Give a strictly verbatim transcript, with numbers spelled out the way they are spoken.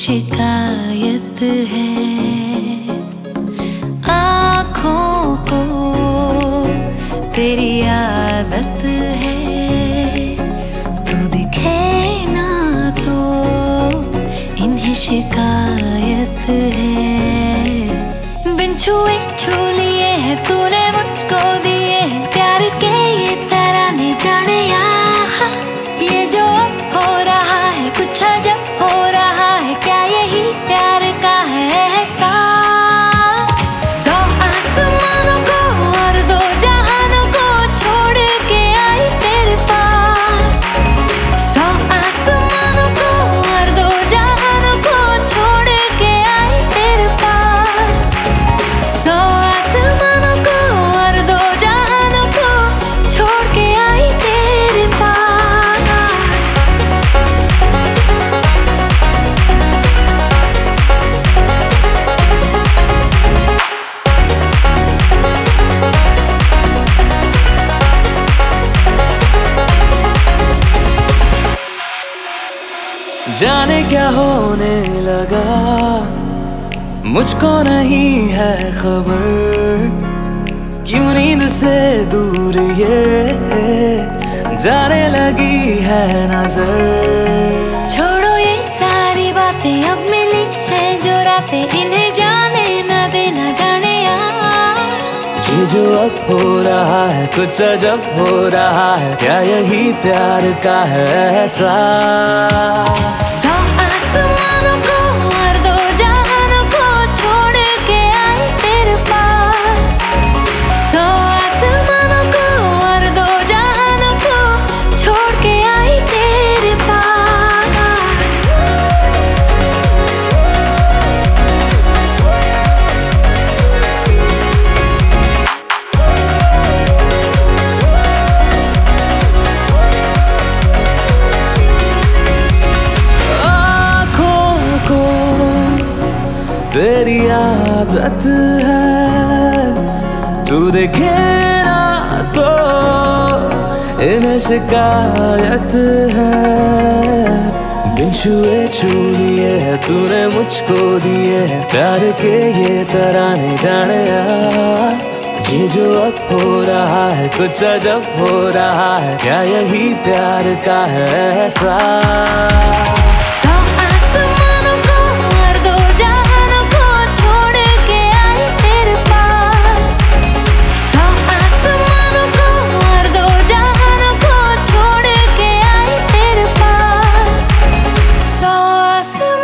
शिकायत है। आँखों को तेरी आदत है, तू दिखे ना तो इन्हें शिकायत है। बिन छुए छू लिए है तूने मुझको दिए हैं प्यार के ये तराने, जाने यहाँ ये जो हो रहा है कुछ अजब हो रहा है, क्या यही प्यार का है एहसास। सौ आसमानों को और दो जहानों को छोड़ के आई तेरे पास। सौ आसमानों को और दो जहानों को छोड़ के आई तेरे पास। सौ आसमानों को और दो जहानों को छोड़ के आई तेरे पास। जाने क्या होने लगा, मुझको नहीं है खबर, क्यों नींद से दूर ये जाने लगी है नजर। छोड़ो ये सारी बातें, अब मिली है जो रातें, इन्हें जाने न देना, जाने यार ये जो अब हो रहा है कुछ अजब हो रहा है, क्या यही प्यार का है एहसास। सौ आसमानों को और दो जहानों को छोड़ के आई तेरे पास। सौ आसमानों को और दो जहानों को छोड़ के आई तेरे पास। तेरी आदत है, तू देखे ना तो इन्हें शिकायत है। बिन छुए छू लिए है तूने मुझको दिए हैं प्यार के ये तराने, जाने यार ये जो अब हो रहा है कुछ अजब हो रहा है, क्या यही प्यार का है एहसास। सौ आसमानों